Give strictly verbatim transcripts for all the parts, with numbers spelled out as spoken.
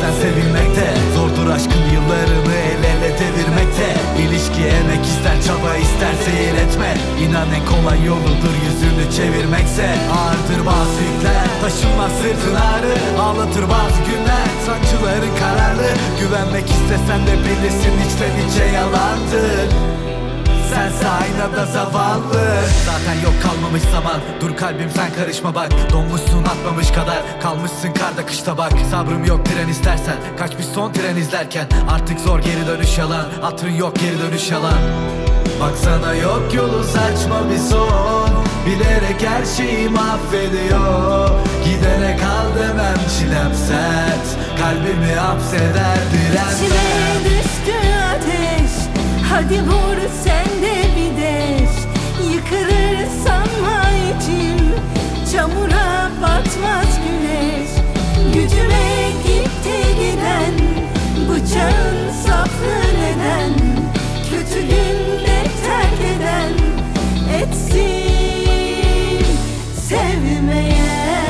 sen sevilmekte. Zordur aşkın yıllarını el ele devirmekte. İlişki emek ister, çaba ister, seyretme. İnan en kolay yoludur yüzünü çevirmekse. Ağırdır bazı yükler, taşınmaz sırtın ağrı. Ağlatır bazı günler, sancıların kararlı. Güvenmek istesen de bilirsin içten içe yalandır. Sense aynada zavallı. Zaten yok kalmamış zaman, dur kalbim sen karışma bak. Donmuşsun atmamış kadar, kalmışsın karda kışta bak. Sabrım yok tren istersen, kaçmış son tren izlerken. Artık zor geri dönüş yalan, hatırın yok geri dönüş yalan. Baksana yok yolu saçma bir son, bilerek her şeyi mahvediyor. Gidene kal demem çilem sert, kalbimi hapseder direnme. İçime düştü ateş, hadi vur sen de bir deş. Yıkılır sanma içim, çamura batmaz güneş. Gücüme gitti giden, bıçağın saflığı neden? Kötü günde terk eden, etsin sevmeyen.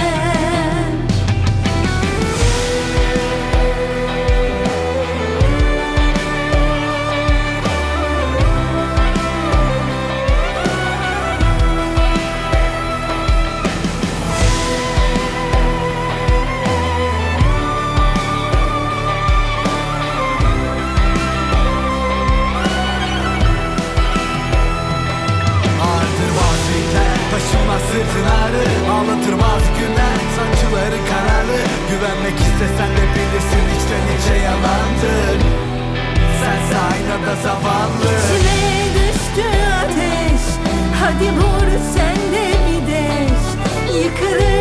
Taşınmaz sırtın ağrı, ağlatır bazı günler. Sancıların kararlı, güvenmek istesen de bilirsin içten içe yalandır. Sense aynada zavallı. İçime düştü ateş, hadi vur sen de bir deş. Yıkılır